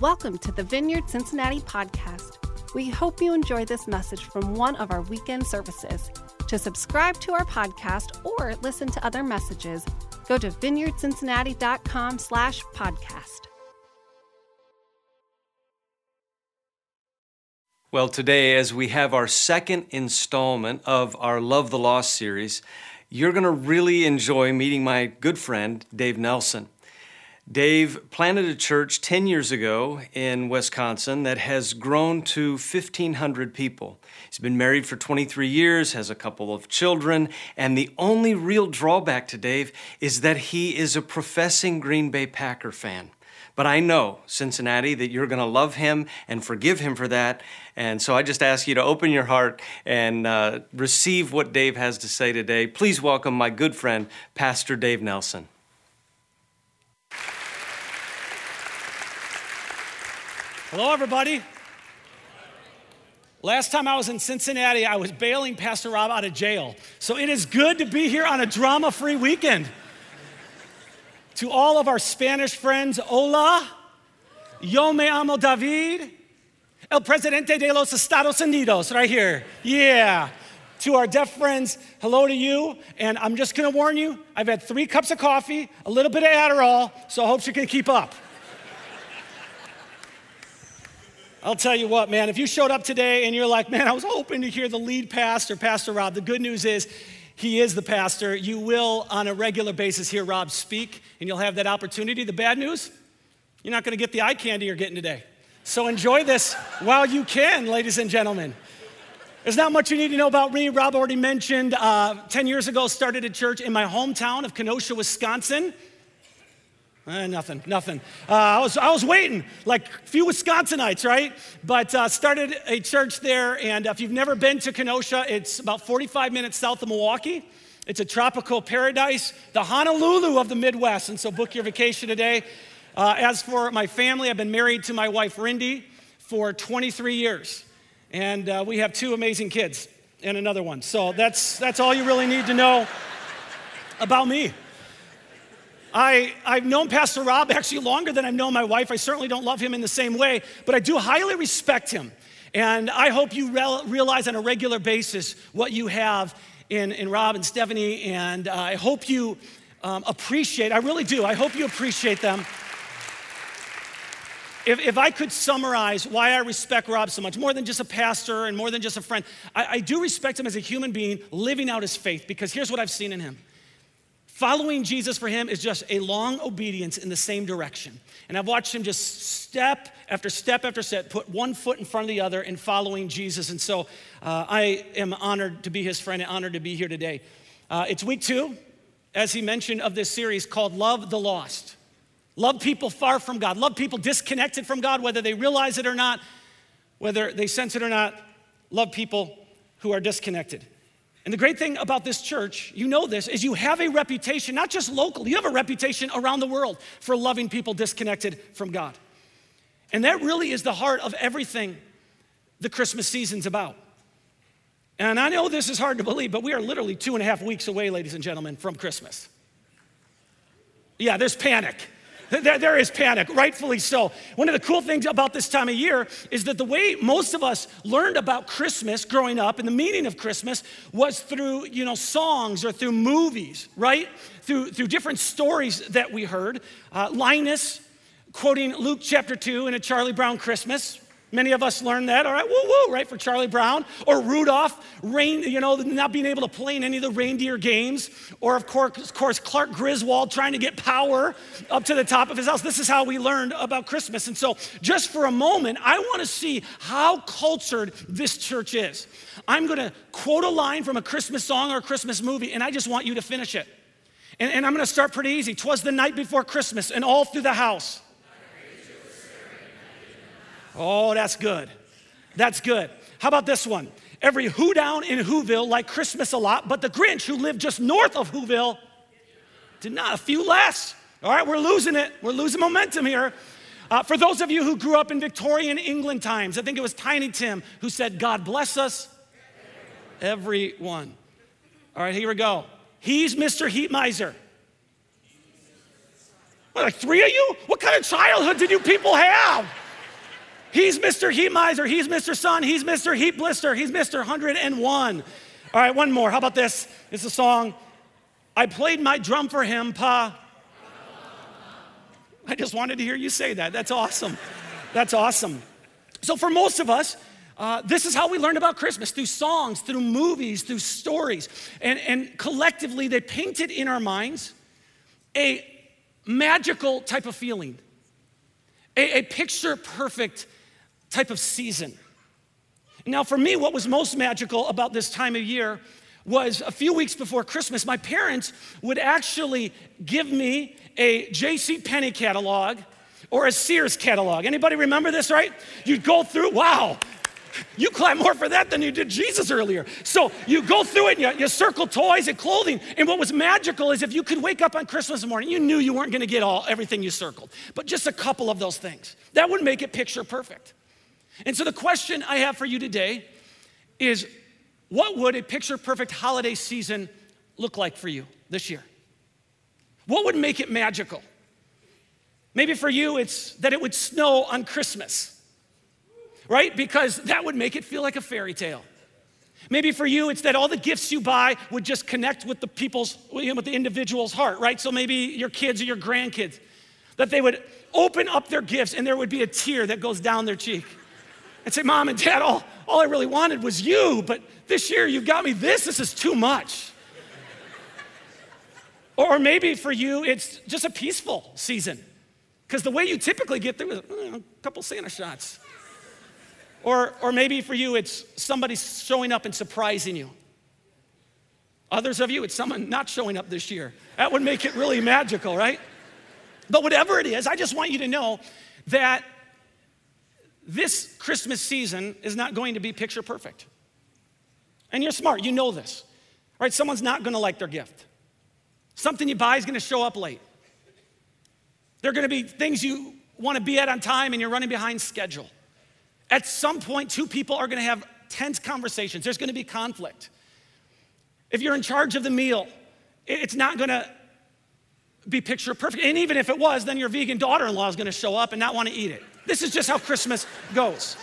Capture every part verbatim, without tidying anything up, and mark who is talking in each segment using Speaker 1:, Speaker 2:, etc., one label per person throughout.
Speaker 1: Welcome to the Vineyard Cincinnati podcast. We hope you enjoy this message from one of our weekend services. To subscribe to our podcast or listen to other messages, go to vineyardcincinnati.com slash podcast.
Speaker 2: Well, today, as we have our second installment of our Love the Lost series, you're going to really enjoy meeting my good friend, Dave Nelson. Dave planted a church ten years ago in Wisconsin that has grown to fifteen hundred people. He's been married for twenty-three years, has a couple of children, and the only real drawback to Dave is that he is a professing Green Bay Packer fan. But I know, Cincinnati, that you're going to love him and forgive him for that. And so I just ask you to open your heart and uh, receive what Dave has to say today. Please welcome my good friend, Pastor Dave Nelson.
Speaker 3: Hello, everybody. Last time I was in Cincinnati, I was bailing Pastor Rob out of jail. So it is good to be here on a drama-free weekend. To all of our Spanish friends, hola, yo me amo David, el presidente de los Estados Unidos, right here. Yeah. To our deaf friends, hello to you. And I'm just going to warn you, I've had three cups of coffee, a little bit of Adderall, so I hope you can keep up. I'll tell you what, man, if you showed up today and you're like, man, I was hoping to hear the lead pastor, Pastor Rob, the good news is he is the pastor. You will, on a regular basis, hear Rob speak, and you'll have that opportunity. The bad news, you're not going to get the eye candy you're getting today. So enjoy this while you can, ladies and gentlemen. There's not much you need to know about me. Rob already mentioned, uh, ten years ago, started a church in my hometown of Kenosha, Wisconsin. Eh, nothing, nothing. Uh, I was I was waiting, like a few Wisconsinites, right? But uh, started a church there, and if you've never been to Kenosha, it's about forty-five minutes south of Milwaukee. It's a tropical paradise, the Honolulu of the Midwest, and so book your vacation today. Uh, as for my family, I've been married to my wife, Rindy, for twenty-three years, and uh, we have two amazing kids and another one. So that's that's all you really need to know about me. I, I've known Pastor Rob actually longer than I've known my wife. I certainly don't love him in the same way, but I do highly respect him. And I hope you re- realize on a regular basis what you have in, in Rob and Stephanie, and uh, I hope you um, appreciate, I really do, I hope you appreciate them. If, if I could summarize why I respect Rob so much, more than just a pastor and more than just a friend, I, I do respect him as a human being living out his faith, because here's what I've seen in him. Following Jesus for him is just a long obedience in the same direction. And I've watched him just step after step after step, put one foot in front of the other in following Jesus. And so uh, I am honored to be his friend and honored to be here today. Uh, it's week two, as he mentioned, of this series called Love the Lost. Love people far from God. Love people disconnected from God, whether they realize it or not, whether they sense it or not. Love people who are disconnected. And the great thing about this church, you know this, is you have a reputation, not just local, you have a reputation around the world for loving people disconnected from God. And that really is the heart of everything the Christmas season's about. And I know this is hard to believe, but we are literally two and a half weeks away, ladies and gentlemen, from Christmas. Yeah, there's panic. There, there is panic, rightfully so. One of the cool things about this time of year is that the way most of us learned about Christmas growing up and the meaning of Christmas was through, you know, songs or through movies, right? Through, through different stories that we heard. Uh, Linus quoting Luke chapter two in A Charlie Brown Christmas. Many of us learned that, all right, woo woo, right, for Charlie Brown. Or Rudolph, rain, you know, not being able to play in any of the reindeer games. Or of course, of course, Clark Griswold trying to get power up to the top of his house. This is how we learned about Christmas. And so just for a moment, I want to see how cultured this church is. I'm going to quote a line from a Christmas song or a Christmas movie, and I just want you to finish it. And, and I'm going to start pretty easy. 'Twas the night before Christmas, and all through the house. Oh, that's good. That's good. How about this one? Every who down in Whoville liked Christmas a lot, but the Grinch who lived just north of Whoville did not. A few less. All right, we're losing it. We're losing momentum here. Uh, for those of you who grew up in Victorian England times, I think it was Tiny Tim who said, God bless us, everyone. All right, here we go. He's Mister Heat Miser. What, like three of you? What kind of childhood did you people have? He's Mister Heat Miser, he's Mister Sun, he's Mister Heat Blister, he's Mister one hundred and one. All right, one more. How about this? It's a song. I played my drum for him, Pa. I just wanted to hear you say that. That's awesome. That's awesome. So for most of us, uh, this is how we learned about Christmas, through songs, through movies, through stories. And, and collectively, they painted in our minds a magical type of feeling, a, a picture-perfect type of season. Now, for me, what was most magical about this time of year was a few weeks before Christmas, my parents would actually give me a J C Penney catalog or a Sears catalog. Anybody remember this, right? You'd go through, wow, you clap more for that than you did Jesus earlier. So you go through it and you, you circle toys and clothing. And what was magical is if you could wake up on Christmas morning, you knew you weren't gonna get all everything you circled, but just a couple of those things. That would make it picture perfect. And so the question I have for you today is, what would a picture-perfect holiday season look like for you this year? What would make it magical? Maybe for you, it's that it would snow on Christmas, right? Because that would make it feel like a fairy tale. Maybe for you, it's that all the gifts you buy would just connect with the people's, with the individual's heart, right? So maybe your kids or your grandkids, that they would open up their gifts and there would be a tear that goes down their cheek. And say, Mom and Dad, all, all I really wanted was you, but this year you've got me this, this is too much. Or maybe for you, it's just a peaceful season, because the way you typically get through is uh, a couple Santa shots. Or, or maybe for you, it's somebody showing up and surprising you. Others of you, it's someone not showing up this year. That would make it really magical, right? But whatever it is, I just want you to know that this Christmas season is not going to be picture perfect. And you're smart, you know this, right? Someone's not gonna like their gift. Something you buy is gonna show up late. There are gonna be things you wanna be at on time and you're running behind schedule. At some point, two people are gonna have tense conversations. There's gonna be conflict. If you're in charge of the meal, it's not gonna be picture perfect. And even if it was, then your vegan daughter-in-law is gonna show up and not wanna eat it. This is just how Christmas goes.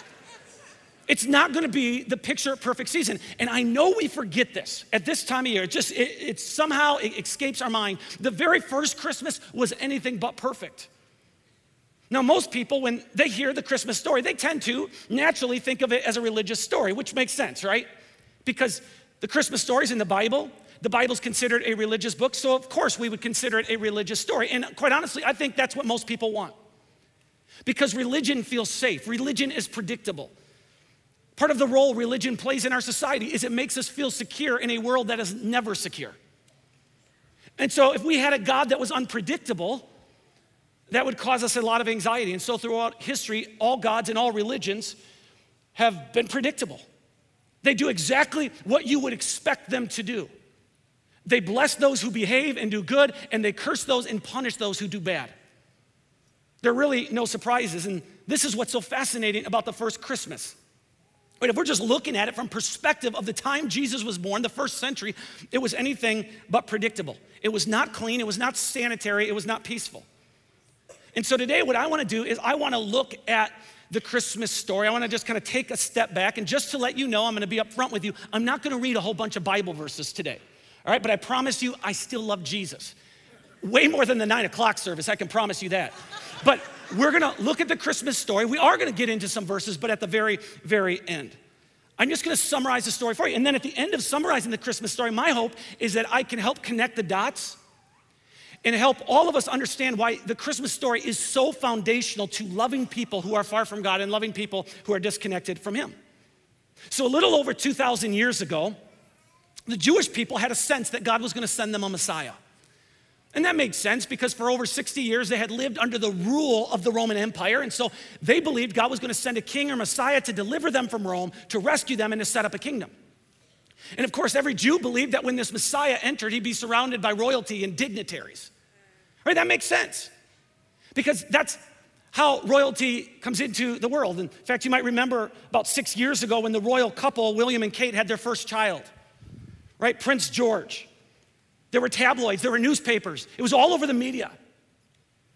Speaker 3: It's not gonna be the picture perfect season. And I know we forget this at this time of year. It just, it, it somehow it escapes our mind. The very first Christmas was anything but perfect. Now, most people, when they hear the Christmas story, they tend to naturally think of it as a religious story, which makes sense, right? Because the Christmas story is in the Bible. The Bible's considered a religious book, so of course we would consider it a religious story. And quite honestly, I think that's what most people want. Because religion feels safe. Religion is predictable. Part of the role religion plays in our society is it makes us feel secure in a world that is never secure. And so if we had a God that was unpredictable, that would cause us a lot of anxiety. And so throughout history, all gods and all religions have been predictable. They do exactly what you would expect them to do. They bless those who behave and do good, and they curse those and punish those who do bad. There are really no surprises, and this is what's so fascinating about the first Christmas. But if we're just looking at it from perspective of the time Jesus was born, the first century, it was anything but predictable. It was not clean, it was not sanitary, it was not peaceful. And so today what I wanna do is I wanna look at the Christmas story. I wanna just kind of take a step back, and just to let you know, I'm gonna be upfront with you, I'm not gonna read a whole bunch of Bible verses today, all right? But I promise you, I still love Jesus. Way more than the nine o'clock service, I can promise you that. But we're gonna look at the Christmas story. We are gonna get into some verses, but at the very, very end. I'm just gonna summarize the story for you. And then at the end of summarizing the Christmas story, my hope is that I can help connect the dots and help all of us understand why the Christmas story is so foundational to loving people who are far from God and loving people who are disconnected from Him. So a little over two thousand years ago, the Jewish people had a sense that God was gonna send them a Messiah. And that made sense because for over sixty years, they had lived under the rule of the Roman Empire. And so they believed God was gonna send a king or Messiah to deliver them from Rome, to rescue them and to set up a kingdom. And of course, every Jew believed that when this Messiah entered, he'd be surrounded by royalty and dignitaries. Right, that makes sense. Because that's how royalty comes into the world. In fact, you might remember about six years ago when the royal couple, William and Kate, had their first child, right? Prince George. There were tabloids, there were newspapers. It was all over the media.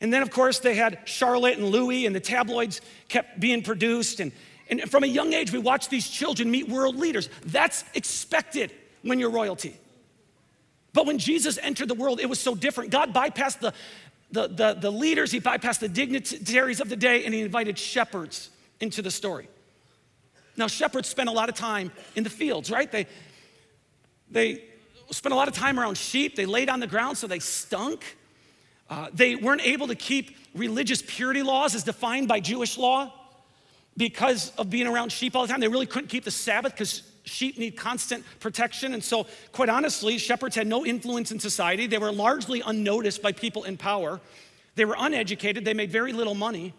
Speaker 3: And then, of course, they had Charlotte and Louis, and the tabloids kept being produced. And, and from a young age, we watched these children meet world leaders. That's expected when you're royalty. But when Jesus entered the world, it was so different. God bypassed the, the, the, the leaders, he bypassed the dignitaries of the day, and he invited shepherds into the story. Now, shepherds spent a lot of time in the fields, right? They, they spent a lot of time around sheep. They laid on the ground, so they stunk. Uh, they weren't able to keep religious purity laws as defined by Jewish law because of being around sheep all the time. They really couldn't keep the Sabbath because sheep need constant protection. And so, quite honestly, shepherds had no influence in society. They were largely unnoticed by people in power. They were uneducated. They made very little money.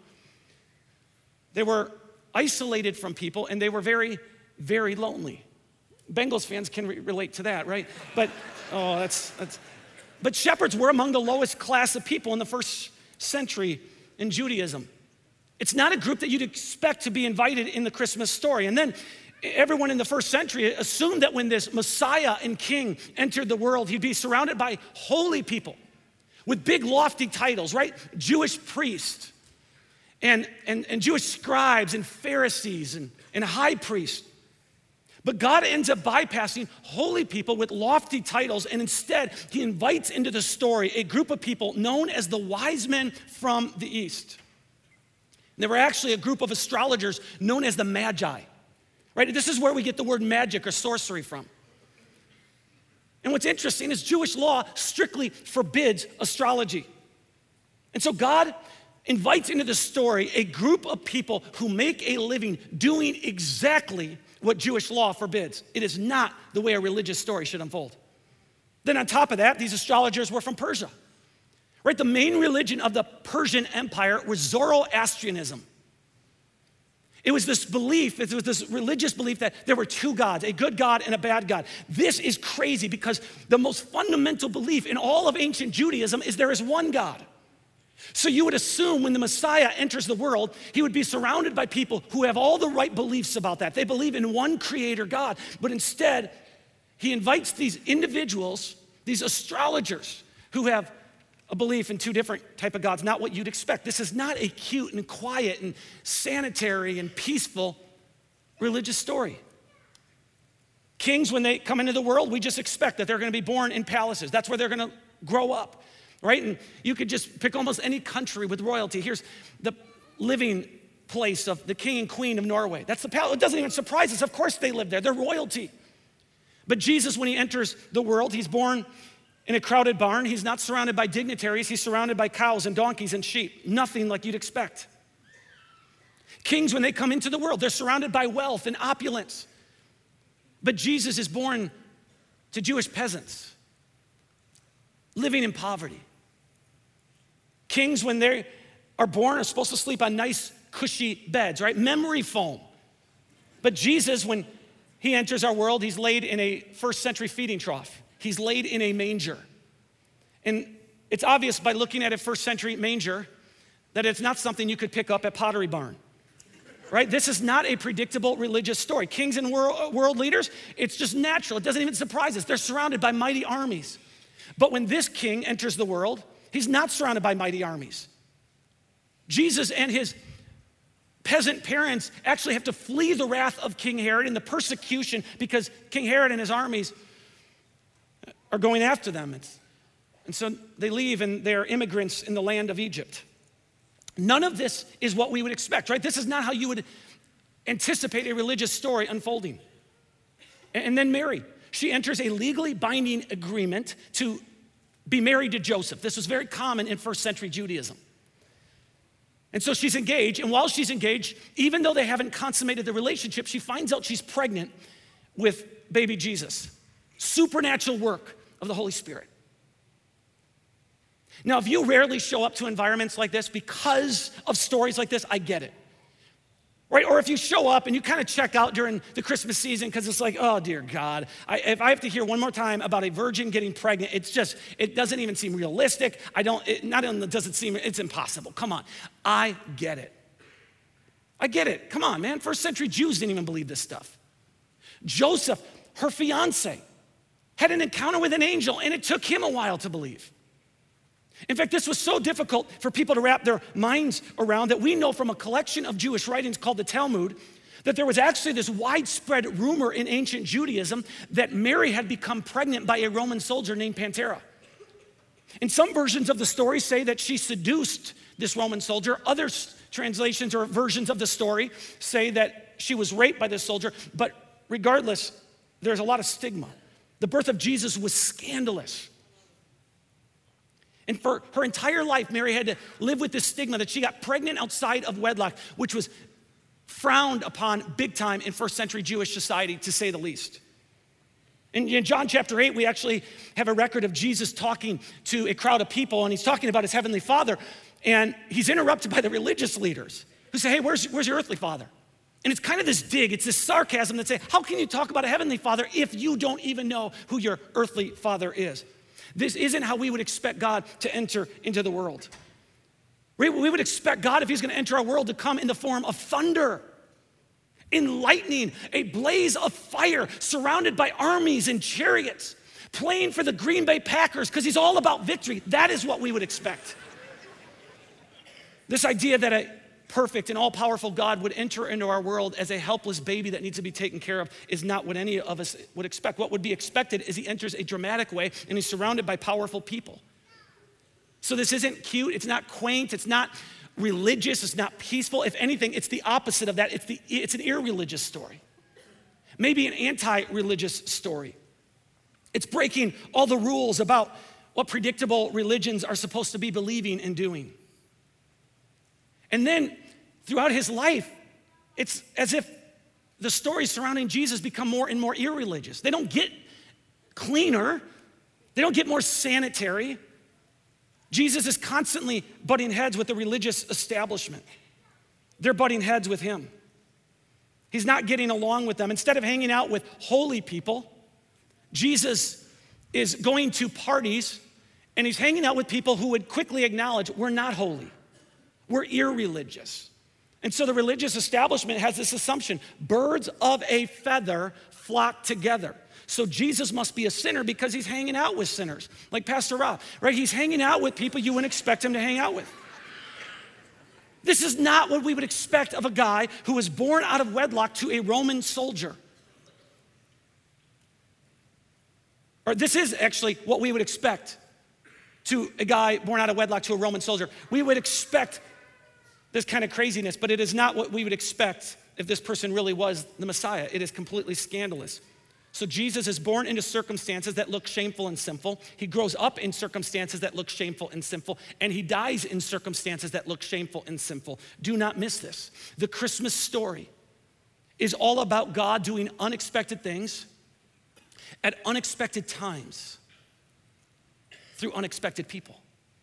Speaker 3: They were isolated from people, and they were very, very lonely. Bengals fans can re- relate to that, right? But, oh, that's, that's... But shepherds were among the lowest class of people in the first century in Judaism. It's not a group that you'd expect to be invited in the Christmas story. And then everyone in the first century assumed that when this Messiah and King entered the world, he'd be surrounded by holy people with big lofty titles, right? Jewish priests and, and, and Jewish scribes and Pharisees and, and high priests. But God ends up bypassing holy people with lofty titles, and instead, he invites into the story a group of people known as the wise men from the East. And they were actually a group of astrologers known as the Magi, right? This is where we get the word magic or sorcery from. And what's interesting is Jewish law strictly forbids astrology. And so God invites into the story a group of people who make a living doing exactly what Jewish law forbids. It is not the way a religious story should unfold. Then on top of that, these astrologers were from Persia, right? The main religion of the Persian Empire was Zoroastrianism. It was this belief, it was this religious belief that there were two gods, a good God and a bad God. This is crazy because the most fundamental belief in all of ancient Judaism is there is one God. So you would assume when the Messiah enters the world, he would be surrounded by people who have all the right beliefs about that. They believe in one creator God, but instead, he invites these individuals, these astrologers, who have a belief in two different type of gods, not what you'd expect. This is not a cute and quiet and sanitary and peaceful religious story. Kings, when they come into the world, we just expect that they're gonna be born in palaces. That's where they're gonna grow up. Right? And you could just pick almost any country with royalty. Here's the living place of the king and queen of Norway. That's the palace. It doesn't even surprise us. Of course they live there. They're royalty. But Jesus, when he enters the world, he's born in a crowded barn. He's not surrounded by dignitaries. He's surrounded by cows and donkeys and sheep. Nothing like you'd expect. Kings, when they come into the world, they're surrounded by wealth and opulence. But Jesus is born to Jewish peasants living in poverty. Kings, when they are born, are supposed to sleep on nice, cushy beds, right? Memory foam. But Jesus, when he enters our world, he's laid in a first century feeding trough. He's laid in a manger. And it's obvious by looking at a first century manger that it's not something you could pick up at Pottery Barn, right? This is not a predictable religious story. Kings and world, world leaders, it's just natural. It doesn't even surprise us. They're surrounded by mighty armies. But when this king enters the world, he's not surrounded by mighty armies. Jesus and his peasant parents actually have to flee the wrath of King Herod and the persecution because King Herod and his armies are going after them. It's, and so they leave and they're immigrants in the land of Egypt. None of this is what we would expect, right? This is not how you would anticipate a religious story unfolding. And then Mary, she enters a legally binding agreement to be married to Joseph. This was very common in first century Judaism. And so she's engaged, and while she's engaged, even though they haven't consummated the relationship, she finds out she's pregnant with baby Jesus. Supernatural work of the Holy Spirit. Now, if you rarely show up to environments like this because of stories like this, I get it. Right? Or if you show up and you kind of check out during the Christmas season because it's like, oh, dear God, I, if I have to hear one more time about a virgin getting pregnant, it's just, it doesn't even seem realistic. I don't, it, not only does it seem, it's impossible. Come on. I get it. I get it. Come on, man. First century Jews didn't even believe this stuff. Joseph, her fiance, had an encounter with an angel, and it took him a while to believe. In fact, this was so difficult for people to wrap their minds around that we know from a collection of Jewish writings called the Talmud that there was actually this widespread rumor in ancient Judaism that Mary had become pregnant by a Roman soldier named Pantera. And some versions of the story say that she seduced this Roman soldier. Other translations or versions of the story say that she was raped by this soldier. But regardless, there's a lot of stigma. The birth of Jesus was scandalous. And for her entire life, Mary had to live with this stigma that she got pregnant outside of wedlock, which was frowned upon big time in first century Jewish society, to say the least. In, in John chapter eight, we actually have a record of Jesus talking to a crowd of people, and he's talking about his heavenly Father, and he's interrupted by the religious leaders who say, hey, where's, where's your earthly Father? And it's kind of this dig, it's this sarcasm that say, how can you talk about a heavenly Father if you don't even know who your earthly Father is? This isn't how we would expect God to enter into the world. We would expect God, if he's gonna enter our world, to come in the form of thunder, in lightning, a blaze of fire, surrounded by armies and chariots, playing for the Green Bay Packers, because he's all about victory. That is what we would expect. This idea that a perfect and all-powerful God would enter into our world as a helpless baby that needs to be taken care of is not what any of us would expect. What would be expected is he enters a dramatic way, and he's surrounded by powerful people. So this isn't cute, it's not quaint, it's not religious, it's not peaceful. If anything, it's the opposite of that. It's, the, it's an irreligious story. Maybe an anti-religious story. It's breaking all the rules about what predictable religions are supposed to be believing and doing. And then throughout his life, it's as if the stories surrounding Jesus become more and more irreligious. They don't get cleaner, they don't get more sanitary. Jesus is constantly butting heads with the religious establishment. They're butting heads with him. He's not getting along with them. Instead of hanging out with holy people, Jesus is going to parties and he's hanging out with people who would quickly acknowledge we're not holy, we're irreligious. And so the religious establishment has this assumption, birds of a feather flock together. So Jesus must be a sinner because he's hanging out with sinners, like Pastor Rob, right? He's hanging out with people you wouldn't expect him to hang out with. This is not what we would expect of a guy who was born out of wedlock to a Roman soldier. Or this is actually what we would expect to a guy born out of wedlock to a Roman soldier. We would expect this kind of craziness, but it is not what we would expect if this person really was the Messiah. It is completely scandalous. So Jesus is born into circumstances that look shameful and sinful. He grows up in circumstances that look shameful and sinful, and he dies in circumstances that look shameful and sinful. Do not miss this. The Christmas story is all about God doing unexpected things at unexpected times through unexpected people.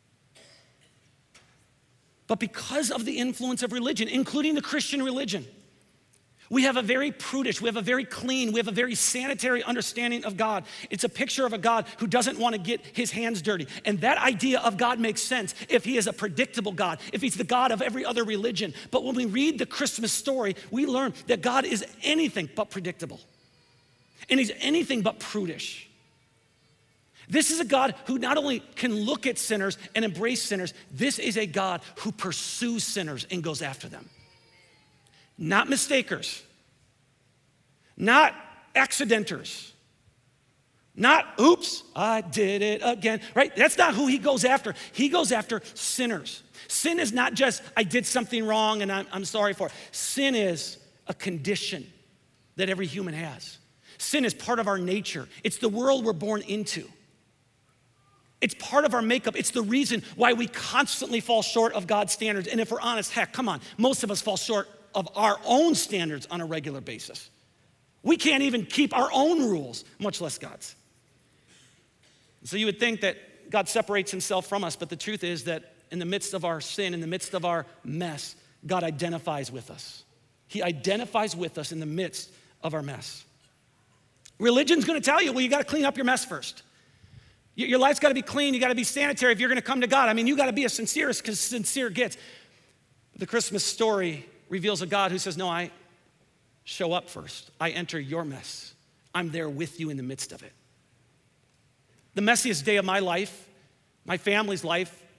Speaker 3: But because of the influence of religion, including the Christian religion, we have a very prudish, we have a very clean, we have a very sanitary understanding of God. It's a picture of a God who doesn't want to get his hands dirty. And that idea of God makes sense if he is a predictable God, if he's the God of every other religion. But when we read the Christmas story, we learn that God is anything but predictable. And he's anything but prudish. This is a God who not only can look at sinners and embrace sinners, this is a God who pursues sinners and goes after them. Not mistakers, not accidenters, not, oops, I did it again, right? That's not who he goes after. He goes after sinners. Sin is not just, I did something wrong and I'm, I'm sorry for it. Sin is a condition that every human has. Sin is part of our nature. It's the world we're born into. It's part of our makeup. It's the reason why we constantly fall short of God's standards. And if we're honest, heck, come on, most of us fall short of our own standards on a regular basis. We can't even keep our own rules, much less God's. So you would think that God separates himself from us, but the truth is that in the midst of our sin, in the midst of our mess, God identifies with us. He identifies with us in the midst of our mess. Religion's gonna tell you, well, you gotta clean up your mess first. Your life's gotta be clean, you gotta be sanitary if you're gonna come to God. I mean, you gotta be as sincere as sincere gets. But the Christmas story reveals a God who says, no, I show up first. I enter your mess. I'm there with you in the midst of it. The messiest day of my life, my family's life,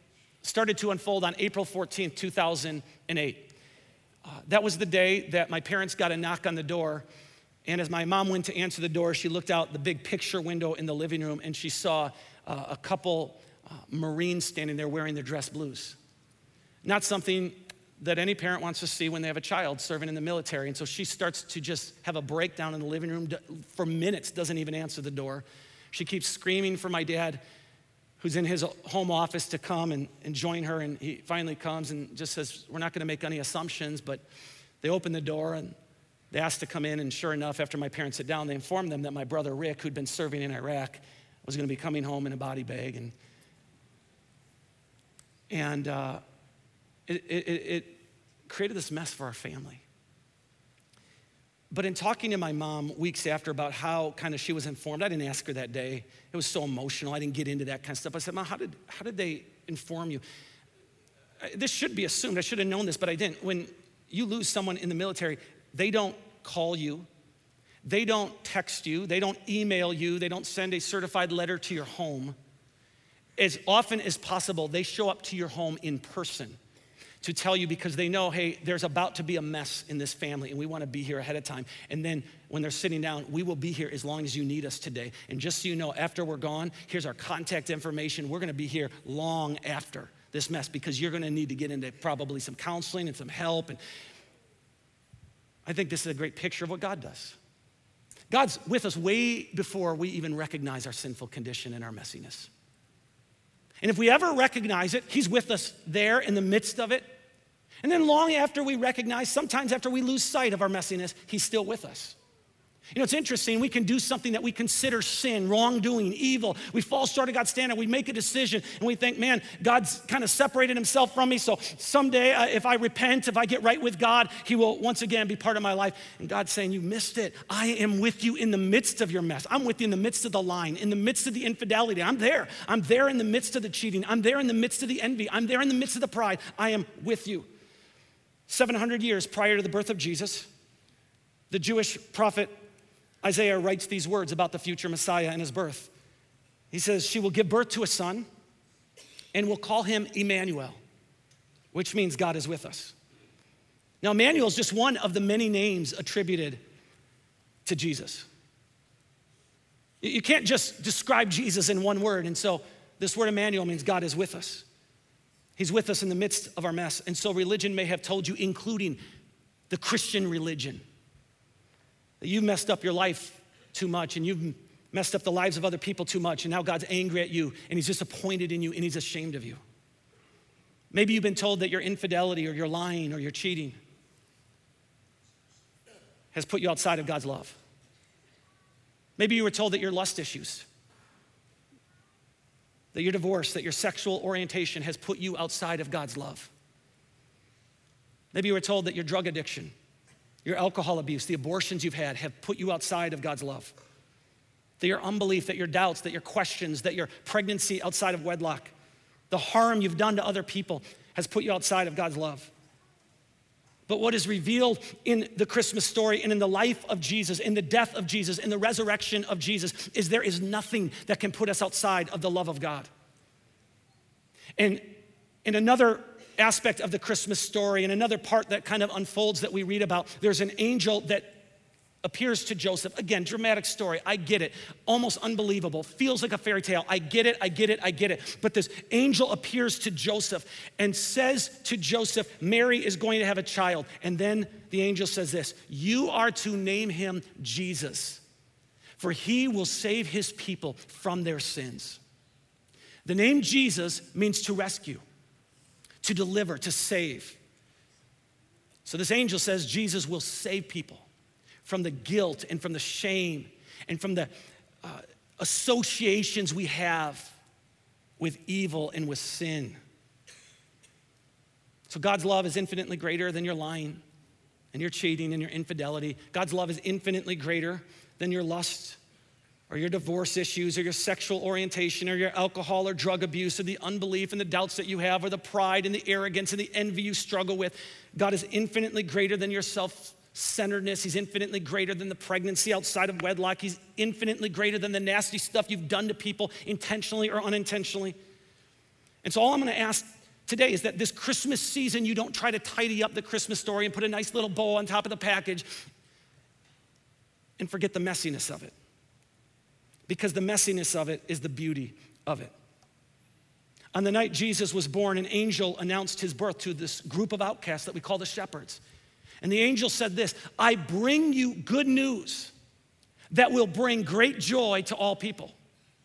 Speaker 3: started to unfold on April fourteenth, two thousand eight. Uh, that was the day that my parents got a knock on the door. And as my mom went to answer the door, she looked out the big picture window in the living room and she saw uh, a couple uh, Marines standing there wearing their dress blues. Not something that any parent wants to see when they have a child serving in the military. And so she starts to just have a breakdown in the living room for minutes, doesn't even answer the door. She keeps screaming for my dad, who's in his home office, to come and, and join her. And he finally comes and just says, we're not gonna make any assumptions, but they open the door and they asked to come in. And sure enough, after my parents sit down, they informed them that my brother Rick, who'd been serving in Iraq, was gonna be coming home in a body bag. And, and uh, it, it, it created this mess for our family. But in talking to my mom weeks after about how kind of she was informed, I didn't ask her that day. It was so emotional. I didn't get into that kind of stuff. I said, Mom, how did, how did they inform you? This should be assumed. I should have known this, but I didn't. When you lose someone in the military, they don't call you. They don't text you. They don't email you. They don't send a certified letter to your home. As often as possible, they show up to your home in person to tell you, because they know, hey, there's about to be a mess in this family and we wanna be here ahead of time. And then when they're sitting down, we will be here as long as you need us today. And just so you know, after we're gone, here's our contact information. We're gonna be here long after this mess because you're gonna need to get into probably some counseling and some help. And I think this is a great picture of what God does. God's with us way before we even recognize our sinful condition and our messiness. And if we ever recognize it, he's with us there in the midst of it. And then long after we recognize, sometimes after we lose sight of our messiness, he's still with us. You know, it's interesting, we can do something that we consider sin, wrongdoing, evil. We fall short of God's standard, we make a decision, and we think, man, God's kind of separated himself from me, so someday uh, if I repent, if I get right with God, he will once again be part of my life. And God's saying, you missed it. I am with you in the midst of your mess. I'm with you in the midst of the lying, in the midst of the infidelity. I'm there. I'm there in the midst of the cheating. I'm there in the midst of the envy. I'm there in the midst of the pride. I am with you. seven hundred years prior to the birth of Jesus, the Jewish prophet Isaiah writes these words about the future Messiah and his birth. He says, she will give birth to a son and we'll call him Emmanuel, which means God is with us. Now, Emmanuel is just one of the many names attributed to Jesus. You can't just describe Jesus in one word, and so this word Emmanuel means God is with us. He's with us in the midst of our mess. And so religion may have told you, including the Christian religion, that you've messed up your life too much and you've messed up the lives of other people too much, and now God's angry at you and he's disappointed in you and he's ashamed of you. Maybe you've been told that your infidelity or your lying or your cheating has put you outside of God's love. Maybe you were told that your lust issues, that your divorce, that your sexual orientation has put you outside of God's love. Maybe you were told that your drug addiction, your alcohol abuse, the abortions you've had have put you outside of God's love. That your unbelief, that your doubts, that your questions, that your pregnancy outside of wedlock, the harm you've done to other people has put you outside of God's love. But what is revealed in the Christmas story and in the life of Jesus, in the death of Jesus, in the resurrection of Jesus, is there is nothing that can put us outside of the love of God. And in another aspect of the Christmas story, and another part that kind of unfolds that we read about, there's an angel that appears to Joseph. Again, dramatic story, I get it. Almost unbelievable, feels like a fairy tale. I get it, I get it, I get it. But this angel appears to Joseph and says to Joseph, Mary is going to have a child. And then the angel says this, you are to name him Jesus, for he will save his people from their sins. The name Jesus means to rescue, to deliver, to save. So this angel says Jesus will save people from the guilt and from the shame and from the uh, associations we have with evil and with sin. So God's love is infinitely greater than your lying and your cheating and your infidelity. God's love is infinitely greater than your lust or your divorce issues, or your sexual orientation, or your alcohol or drug abuse, or the unbelief and the doubts that you have, or the pride and the arrogance and the envy you struggle with. God is infinitely greater than your self-centeredness. He's infinitely greater than the pregnancy outside of wedlock. He's infinitely greater than the nasty stuff you've done to people intentionally or unintentionally. And so all I'm gonna ask today is that this Christmas season, you don't try to tidy up the Christmas story and put a nice little bow on top of the package and forget the messiness of it. Because the messiness of it is the beauty of it. On the night Jesus was born, an angel announced his birth to this group of outcasts that we call the shepherds. And the angel said this, I bring you good news that will bring great joy to all people.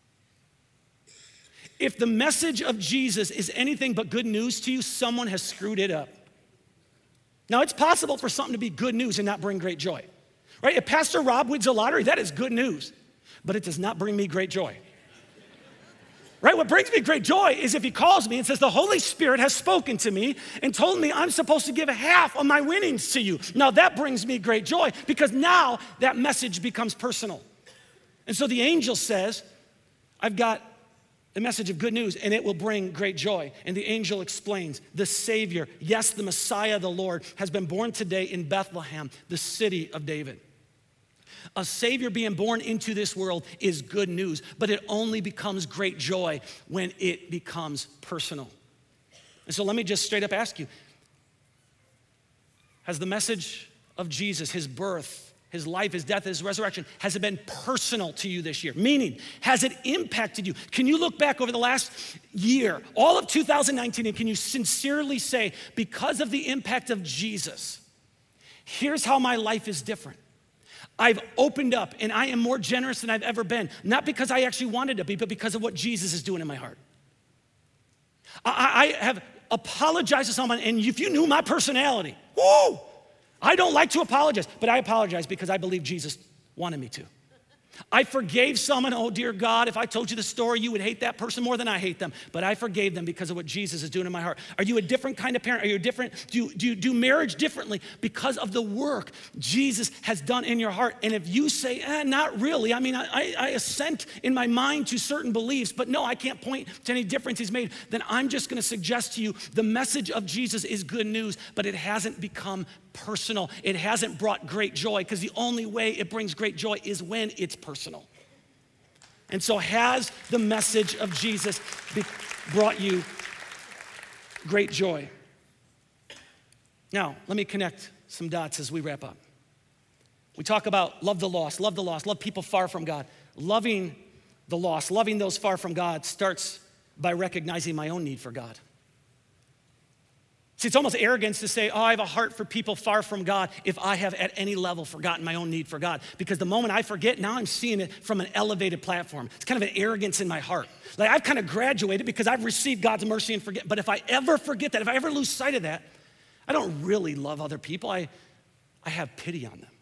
Speaker 3: If the message of Jesus is anything but good news to you, someone has screwed it up. Now, it's possible for something to be good news and not bring great joy, right? If Pastor Rob wins a lottery, that is good news, but it does not bring me great joy. Right? What brings me great joy is if he calls me and says, the Holy Spirit has spoken to me and told me I'm supposed to give half of my winnings to you. Now that brings me great joy because now that message becomes personal. And so the angel says, I've got the message of good news and it will bring great joy. And the angel explains, the Savior, yes, the Messiah, the Lord, has been born today in Bethlehem, the city of David. A Savior being born into this world is good news, but it only becomes great joy when it becomes personal. And so let me just straight up ask you, has the message of Jesus, his birth, his life, his death, his resurrection, has it been personal to you this year? Meaning, has it impacted you? Can you look back over the last year, all of two thousand nineteen, and can you sincerely say, because of the impact of Jesus, here's how my life is different? I've opened up and I am more generous than I've ever been. Not because I actually wanted to be, but because of what Jesus is doing in my heart. I, I have apologized to someone, and if you knew my personality, whoa, I don't like to apologize, but I apologize because I believe Jesus wanted me to. I forgave someone, oh dear God, if I told you the story, you would hate that person more than I hate them. But I forgave them because of what Jesus is doing in my heart. Are you a different kind of parent? Are you a different, do you, do you do marriage differently because of the work Jesus has done in your heart? And if you say, eh, not really, I mean, I, I assent in my mind to certain beliefs, but no, I can't point to any difference he's made, then I'm just gonna suggest to you the message of Jesus is good news, but it hasn't become personal. It hasn't brought great joy because the only way it brings great joy is when it's personal. And so has the message of Jesus be- brought you great joy? Now, let me connect some dots as we wrap up. We talk about love the lost, love the lost, love people far from God. Loving the lost, loving those far from God starts by recognizing my own need for God. See, it's almost arrogance to say, oh, I have a heart for people far from God if I have at any level forgotten my own need for God. Because the moment I forget, now I'm seeing it from an elevated platform. It's kind of an arrogance in my heart. Like I've kind of graduated because I've received God's mercy and forget. But if I ever forget that, if I ever lose sight of that, I don't really love other people. I, I have pity on them.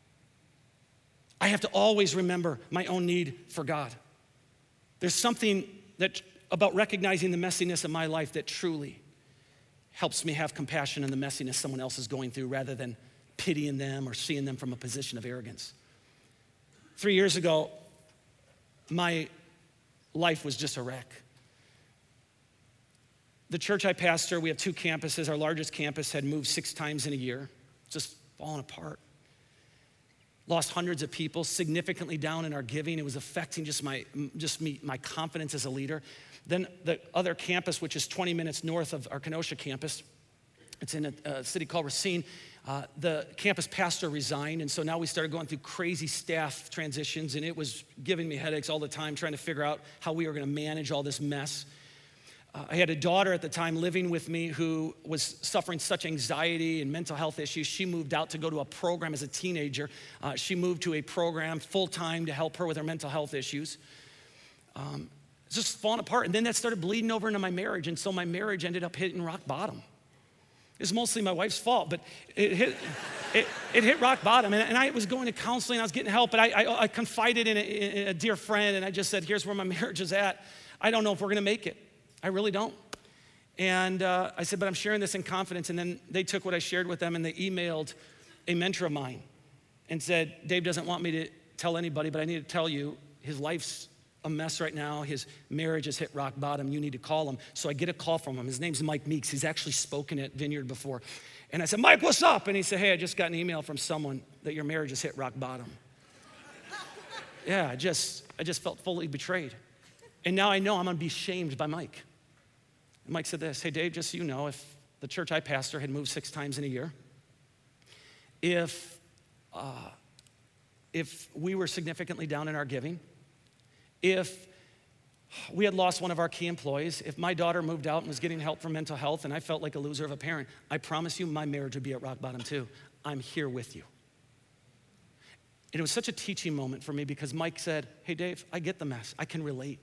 Speaker 3: I have to always remember my own need for God. There's something that about recognizing the messiness of my life that truly helps me have compassion on the messiness someone else is going through rather than pitying them or seeing them from a position of arrogance. Three years ago, my life was just a wreck. The church I pastor, we have two campuses. Our largest campus had moved six times in a year, just falling apart. Lost hundreds of people, significantly down in our giving. It was affecting just my, just me, my confidence as a leader. Then the other campus, which is twenty minutes north of our Kenosha campus, it's in a, a city called Racine. Uh, the campus pastor resigned, and so now we started going through crazy staff transitions, and it was giving me headaches all the time trying to figure out how we were gonna manage all this mess. Uh, I had a daughter at the time living with me who was suffering such anxiety and mental health issues. She moved out to go to a program as a teenager. Uh, she moved to a program full-time to help her with her mental health issues. Um, it's just falling apart. And then that started bleeding over into my marriage. And so my marriage ended up hitting rock bottom. It's mostly my wife's fault, but it hit, it, it hit rock bottom. And, and I was going to counseling, I was getting help, but I, I, I confided in a, in a dear friend, and I just said, here's where my marriage is at. I don't know if we're gonna make it. I really don't. And uh, I said, but I'm sharing this in confidence. And then they took what I shared with them and they emailed a mentor of mine and said, Dave doesn't want me to tell anybody, but I need to tell you, his life's a mess right now. His marriage has hit rock bottom. You need to call him. So I get a call from him. His name's Mike Meeks. He's actually spoken at Vineyard before. And I said, Mike, what's up? And he said, hey, I just got an email from someone that your marriage has hit rock bottom. Yeah, I just, I just felt fully betrayed. And now I know I'm gonna be shamed by Mike. And Mike said this, hey, Dave, just so you know, if the church I pastor had moved six times in a year, if, uh, if we were significantly down in our giving, if we had lost one of our key employees, if my daughter moved out and was getting help for mental health and I felt like a loser of a parent, I promise you my marriage would be at rock bottom too. I'm here with you. And it was such a teaching moment for me because Mike said, hey, Dave, I get the mess. I can relate.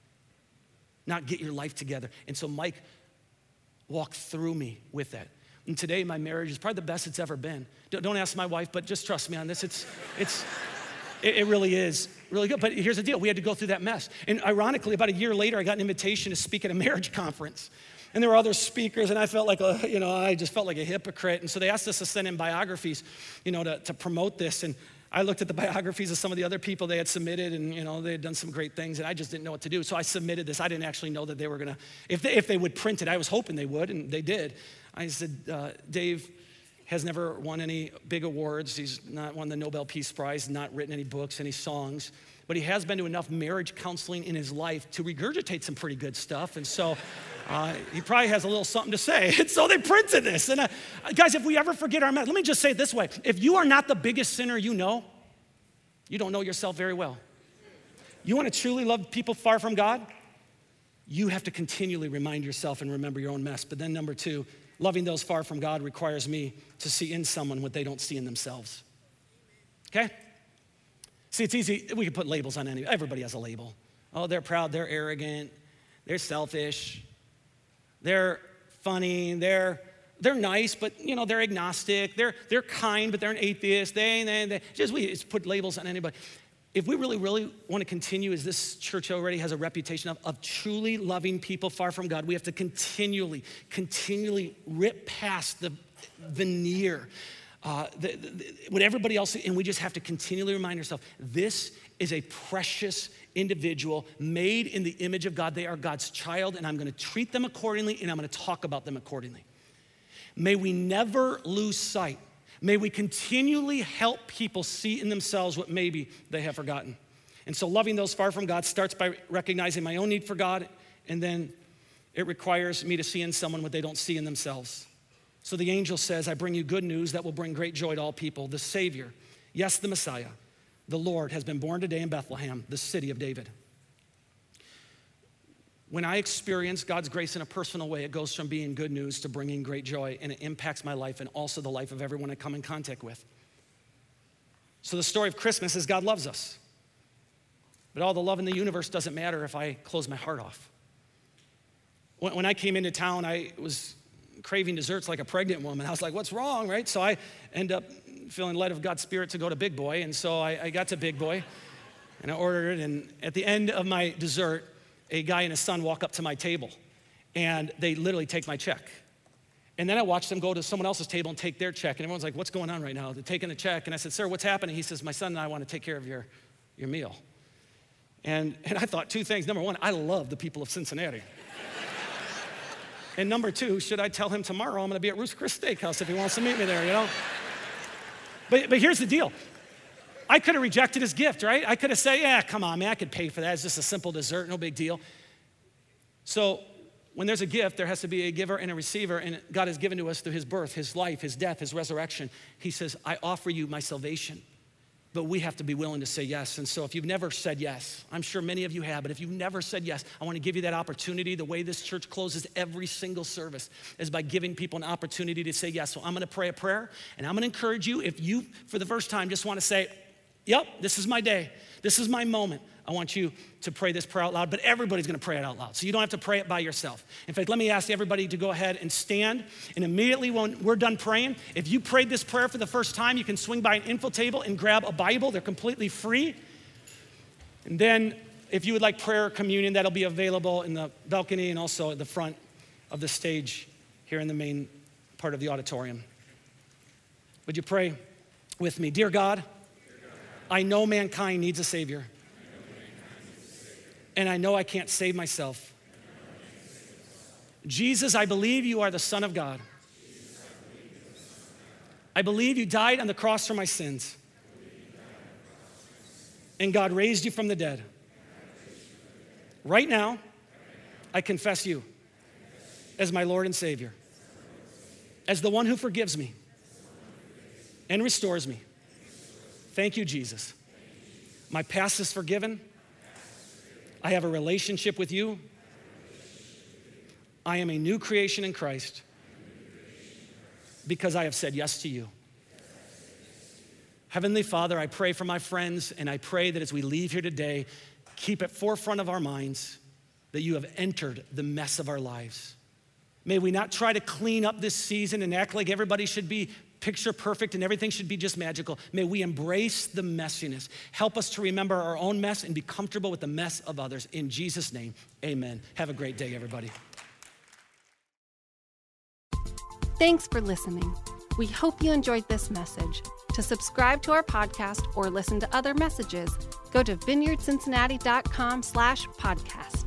Speaker 3: Not get your life together. And so Mike walked through me with that. And today my marriage is probably the best it's ever been. Don't ask my wife, but just trust me on this. It's, it's, it really is really good. But here's the deal. We had to go through that mess. And ironically, about a year later, I got an invitation to speak at a marriage conference. And there were other speakers, and I felt like a, you know, I just felt like a hypocrite. And so they asked us to send in biographies, you know, to, to promote this. And I looked at the biographies of some of the other people they had submitted, and you know they had done some great things, and I just didn't know what to do. So I submitted this. I didn't actually know that they were gonna, if they, if they would print it, I was hoping they would, and they did. I said, uh, Dave has never won any big awards. He's not won the Nobel Peace Prize, not written any books, any songs, but he has been to enough marriage counseling in his life to regurgitate some pretty good stuff, and so uh, he probably has a little something to say. And so they printed this. And uh, guys, if we ever forget our message, let me just say it this way. If you are not the biggest sinner you know, you don't know yourself very well. You want to truly love people far from God? You have to continually remind yourself and remember your own mess. But then number two, loving those far from God requires me to see in someone what they don't see in themselves. Okay? See, it's easy. We can put labels on any. Everybody has a label. Oh, they're proud, they're arrogant, they're selfish, they're funny, they're they're nice, but you know they're agnostic. They're they're kind, but they're an atheist. They they, they just we just put labels on anybody. If we really, really want to continue, as this church already has a reputation of, of truly loving people far from God, we have to continually, continually rip past the veneer, uh, the, the, what everybody else, and we just have to continually remind ourselves, this is a precious individual made in the image of God. They are God's child, and I'm going to treat them accordingly, and I'm going to talk about them accordingly. May we never lose sight. May we continually help people see in themselves what maybe they have forgotten. And so loving those far from God starts by recognizing my own need for God, and then it requires me to see in someone what they don't see in themselves. So the angel says, I bring you good news that will bring great joy to all people. The Savior, yes, the Messiah, the Lord, has been born today in Bethlehem, the city of David. When I experience God's grace in a personal way, it goes from being good news to bringing great joy, and it impacts my life and also the life of everyone I come in contact with. So the story of Christmas is God loves us. But all the love in the universe doesn't matter if I close my heart off. When, when I came into town, I was craving desserts like a pregnant woman. I was like, what's wrong, right? So I end up feeling led of God's Spirit to go to Big Boy, and so I, I got to Big Boy, and I ordered it, and at the end of my dessert, a guy and his son walk up to my table, and they literally take my check. And then I watched them go to someone else's table and take their check, and everyone's like, what's going on right now? They're taking the check, and I said, sir, what's happening? He says, my son and I want to take care of your, your meal. And, and I thought two things. Number one, I love the people of Cincinnati. And number two, should I tell him tomorrow I'm gonna be at Ruth's Chris Steakhouse if he wants to meet me there, you know? But, but here's the deal. I could have rejected his gift, right? I could have said, yeah, come on, man, I could pay for that. It's just a simple dessert, no big deal. So when there's a gift, there has to be a giver and a receiver, and God has given to us through his birth, his life, his death, his resurrection. He says, I offer you my salvation, but we have to be willing to say yes. And so if you've never said yes, I'm sure many of you have, but if you've never said yes, I want to give you that opportunity. The way this church closes every single service is by giving people an opportunity to say yes. So I'm gonna pray a prayer, and I'm gonna encourage you, if you, for the first time, just wanna say, yep, this is my day. This is my moment. I want you to pray this prayer out loud, but everybody's gonna pray it out loud. So you don't have to pray it by yourself. In fact, let me ask everybody to go ahead and stand. And immediately when we're done praying, if you prayed this prayer for the first time, you can swing by an info table and grab a Bible. They're completely free. And then if you would like prayer or communion, that'll be available in the balcony and also at the front of the stage here in the main part of the auditorium. Would you pray with me? Dear God, I know mankind needs a Savior. And I know I can't save myself. Jesus, I believe you are the Son of God. I believe you died on the cross for my sins. And God raised you from the dead. Right now, I confess you as my Lord and Savior, as the one who forgives me and restores me. Thank you, Jesus. My past is forgiven. I have a relationship with you. I am a new creation in Christ because I have said yes to you. Heavenly Father, I pray for my friends, and I pray that as we leave here today, keep at forefront of our minds that you have entered the mess of our lives. May we not try to clean up this season and act like everybody should be picture perfect and everything should be just magical. May we embrace the messiness. Help us to remember our own mess and be comfortable with the mess of others. In Jesus' name, amen. Have a great day, everybody.
Speaker 1: Thanks for listening. We hope you enjoyed this message. To subscribe to our podcast or listen to other messages, go to vineyard cincinnati dot com slash podcast.